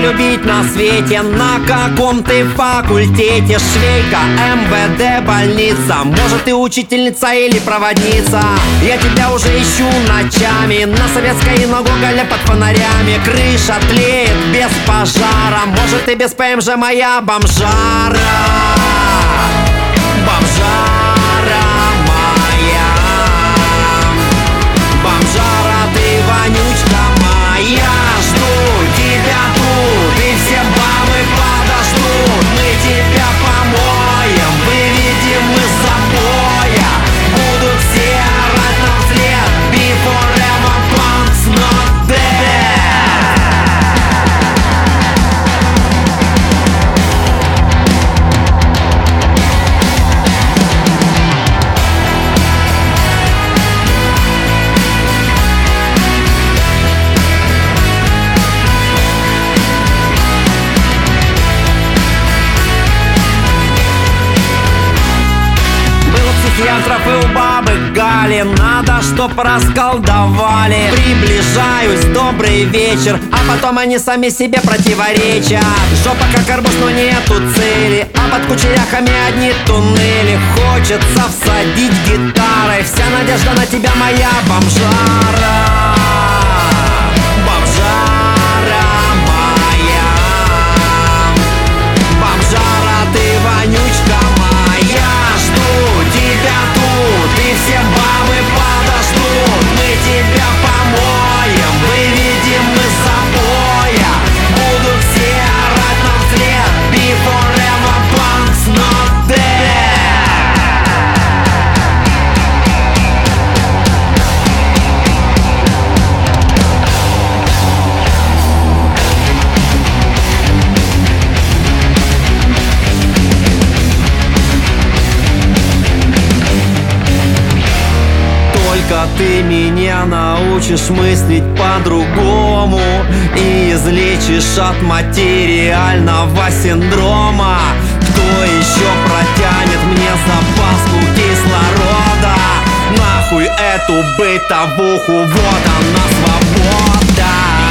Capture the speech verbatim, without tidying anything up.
любить на свете? На каком ты факультете? Швейка, эм вэ дэ, больница. Может, ты учительница или проводница? Я тебя уже ищу ночами на Советской и на Гоголя под фонарями. Крыша тлеет без пожара. Может, ты без пэ эм жэ моя бомжара? Бомжара моя, бомжара ты, вонючка моя. Жду тебя тут, и все бабы подождут. Мы тебя помоем, выведем из запоя. Будут все орать нам вслед: Be forever punks not dead. Психиатров и у бабы Гали надо, чтоб расколдовали. Приближаюсь, добрый вечер, а потом они сами себе противоречат. Жопа как арбуз, но нету цели, а под кучеряхами одни туннели. Хочется всадить гитарой, вся надежда на тебя, моя бомжара. Бомжара моя, бомжара ты, вонючка моя. Жду тебя тут, и все бабы подождут. Мы тебя помоем, выведем из запоя. Будут все орать нам вслед: Be forever punks not dead. Только ты меня научишь мыслить по-другому и излечишь от материального синдрома. Кто еще протянет мне запаску кислорода? Нахуй эту бытовуху, вот она свобода.